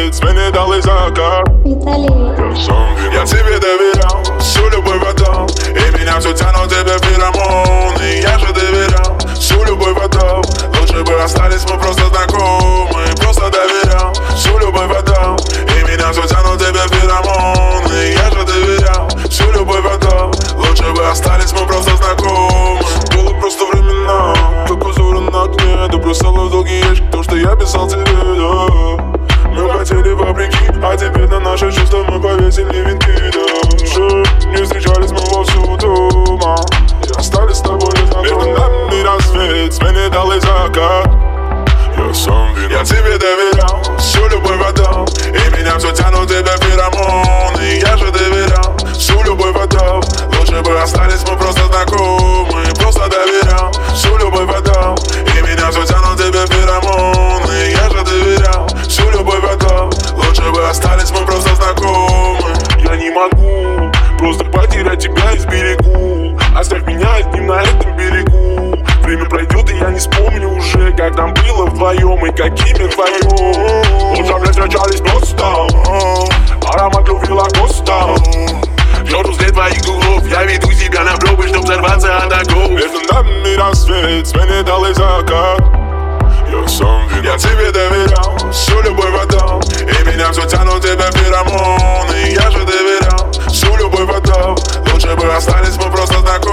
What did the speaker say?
рассвет, смене дал и закат. Я тебе доверял, всю любовь отдал, и меня все тянут тебе феромоны. Я же доверял, всю любовь отдал, лучше бы остались мы просто знакомы. Просто доверял, всю любовь отдал, и меня все тянут тебе феромоны. Я же доверял, всю любовь отдал, лучше бы остались мы просто знакомы. Было просто времена, как узоры на окне, ты бросала в долгий ящик то, что я писал тебе, да. Мы хотели вопреки, а теперь на наши чувства мы повесили венки, да. Не встречались мы вовсю дома, и остались с тобой незнакомы. Между нами рассвет, смене дал и закат. Я сам виноват. Я тебе доверял, всю любовь отдал, и меня все тянут тебе феромоны. Я же доверял, всю любовь отдал, лучше бы остались мы просто знакомы. Просто доверял, всю любовь отдал, и меня все тянут тебе феромоны. Я же доверял, всю любовь отдал, лучше бы остались мы просто знакомы. Я не могу просто потерять тебя из берегу. Оставь меня одним на этом берегу. Время пройдет, и я не вспомню уже, как нам было вдвоем и какими вдвоем. Лучше бы встречались просто, аромат любви лакоста. Вижу взгляд твоих дуров, я веду себя на пробы, чтоб сорваться от оков. Между нами рассвет, смене дал и закат. Я сам виноват. Я тебе доверял, всю любовь отдал, и меня все тянут тебе феромоны. Я же доверял, всю любовь отдал, лучше бы остались мы просто знакомы.